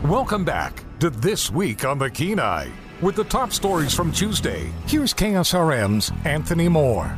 Welcome back to This Week on the Kenai. With the top stories from Tuesday, here's KSRM's Anthony Moore.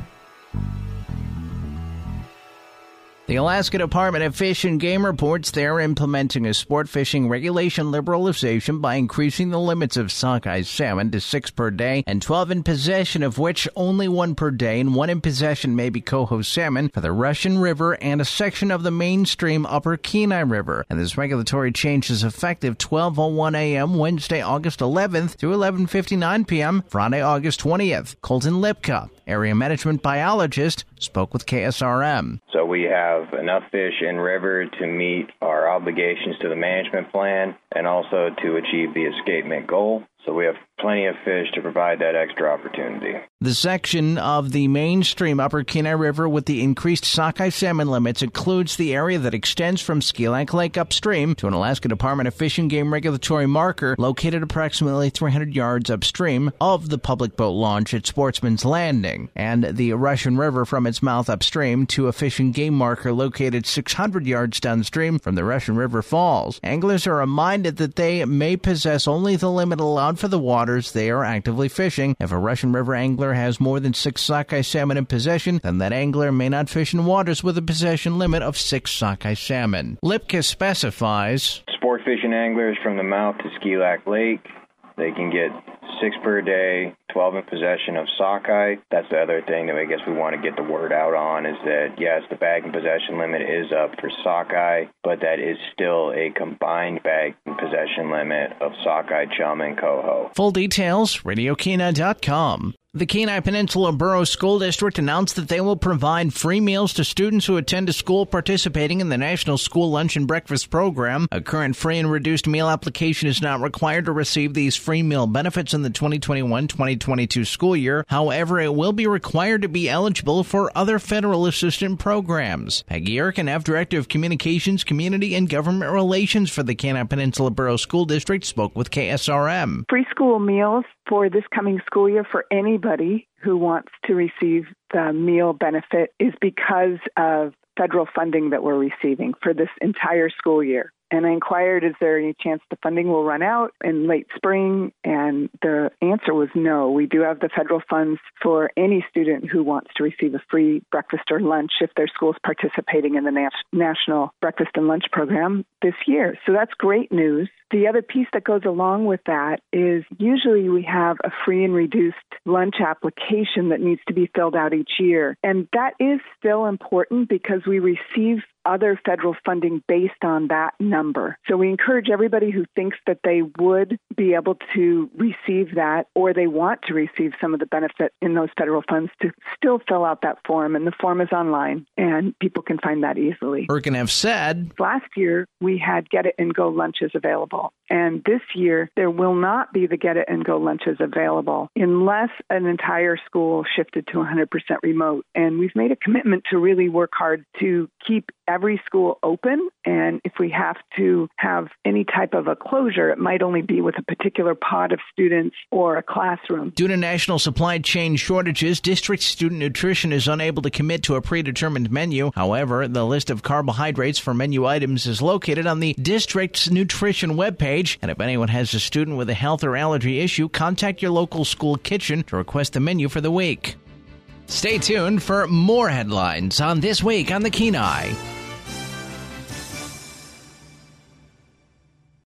The Alaska Department of Fish and Game reports they're implementing a sport fishing regulation liberalization by increasing the limits of sockeye salmon to 6 per day and 12 in possession, of which only 1 per day and 1 in possession may be coho salmon for the Russian River and a section of the mainstream Upper Kenai River. And this regulatory change is effective 12:01 a.m. Wednesday, August 11th through 11:59 p.m. Friday, August 20th. Colton Lipka, area management biologist, spoke with KSRM. So we have enough fish in river to meet our obligations to the management plan and also to achieve the escapement goal. So we have plenty of fish to provide that extra opportunity. The section of the mainstream Upper Kenai River with the increased sockeye salmon limits includes the area that extends from Skeelak Lake upstream to an Alaska Department of Fish and Game regulatory marker located approximately 300 yards upstream of the public boat launch at Sportsman's Landing, and the Russian River from its mouth upstream to a fish and game marker located 600 yards downstream from the Russian River Falls. Anglers are reminded that they may possess only the limit allowed for the waters they are actively fishing. If a Russian River angler has more than 6 sockeye salmon in possession, then that angler may not fish in waters with a possession limit of 6 sockeye salmon. Lipka specifies, sport fishing anglers from the mouth to Skeelak Lake, they can get 6 per day, 12 in possession of sockeye. That's the other thing that I guess we want to get the word out on is that, yes, the bag and possession limit is up for sockeye, but that is still a combined bag and possession limit of sockeye, chum, and coho. Full details, RadioKenai.com. The Kenai Peninsula Borough School District announced that they will provide free meals to students who attend a school participating in the National School Lunch and Breakfast Program. A current free and reduced meal application is not required to receive these free meal benefits in the 2021-2022 school year. However, it will be required to be eligible for other federal assistance programs. Peggy Erkeneff, Director of Communications, Community, and Government Relations for the Kenai Peninsula Borough School District, spoke with KSRM. Free school meals for this coming school year for anybody who wants to receive the meal benefit is because of federal funding that we're receiving for this entire school year. And I inquired, is there any chance the funding will run out in late spring? And the answer was no. We do have the federal funds for any student who wants to receive a free breakfast or lunch if their school is participating in the National Breakfast and Lunch Program this year. So that's great news. The other piece that goes along with that is usually we have a free and reduced lunch application that needs to be filled out each year. And that is still important because we receive other federal funding based on that number. So we encourage everybody who thinks that they would be able to receive that or they want to receive some of the benefit in those federal funds to still fill out that form. And the form is online and people can find that easily. Erkeneff said, last year we had Get It and Go lunches available. And this year there will not be the Get It and Go lunches available unless an entire school shifted to 100% remote. And we've made a commitment to really work hard to keep every school open, and if we have to have any type of a closure, it might only be with a particular pod of students or a classroom. Due to national supply chain shortages, district student nutrition is unable to commit to a predetermined menu. However, the list of carbohydrates for menu items is located on the district's nutrition webpage, and if anyone has a student with a health or allergy issue, contact your local school kitchen to request the menu for the week. Stay tuned for more headlines on This Week on the Kenai.